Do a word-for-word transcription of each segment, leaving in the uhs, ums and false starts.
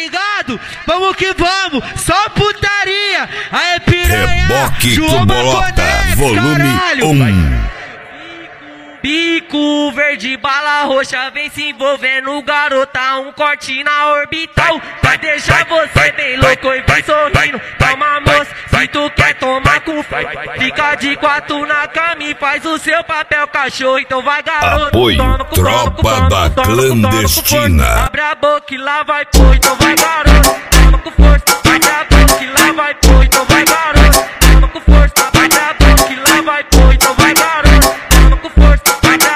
ligado? Vamos que vamos, só putaria. Aê, piranha, Reboque João Tubolota, Marcondes, volume caralho, um. Bico verde, bala roxa, vem se envolvendo, garota, um corte na orbital. Vai deixar você bem louco e vem sorrindo. Calma, moça, se tu quer tomar com fome, fica de quatro na cama e faz o seu papel cachorro. Então vai, garoto, apoio, toma com tropa toma, da toma, toma, clandestina. toma, abre a boca e lá vai pôr. Então vai, garoto, toma com força. Abre a boca e lá vai pôr. Então vai, garoto, toma com força. Abre a boca e lá vai pôr. Então vai, garoto, toma com força.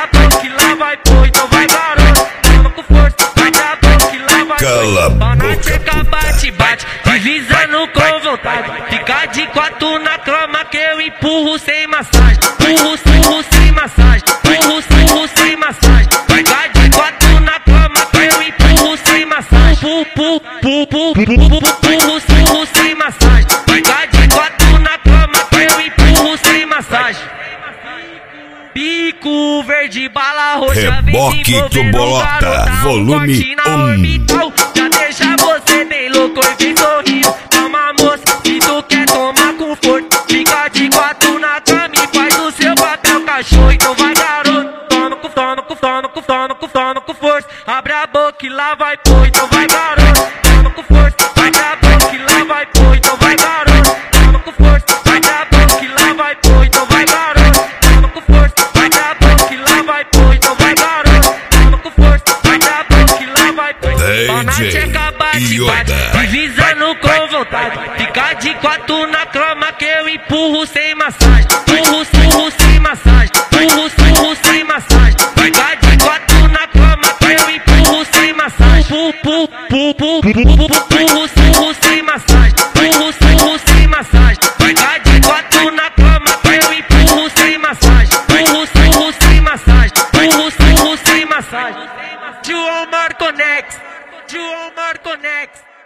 Cala a boca, bate, bate, deslizando com vontade. Fica de quatro na cama que eu empurro sem massagem. Empurro, empurro sem massagem. Empurro, empurro sem massagem. Fica de quatro na cama que eu empurro sem massagem. Empurro, empurro, empurro, empurro, empurro sem massagem. Fica de quatro na cama que eu empurro sem massagem. Bico verde, bala roxa, Reboque Tubolota, volume um. Já deixa você bem louco e vem sorrindo. Calma, moça, se tu quer tomar conforto, fica de quatro na cama e faz o seu papel cachorro. Então vai, garoto, toma com, toma com, toma com, toma com, toma com força. Abre a boca e lá vai pôr. Então vai, garoto, toma com força. Abre a boca e lá vai pôr. Então vai, garoto, toma com força. Abre a boca e lá vai pôr. Então vai, garoto, toma com força. Abre a boca e lá vai pôr. Então vai, garoto, toma com força. Abre a boca e lá vai pôr. D J Yoda, deslizando com vontade. Fica de quatro na cama que eu empurro sem massagem. Empurro, empurro sem massagem. Empurro, empurro sem massagem. Fica de quatro na cama que eu empurro sem massagem. Empurro, empurro, empurro, empurro sem massagem. Empurro, empurro sem massagem. Fica de quatro na cama que eu empurro sem massagem. Empurro, empurro sem massagem. Empurro, empurro sem massagem. João Marcondes, João Marcondes.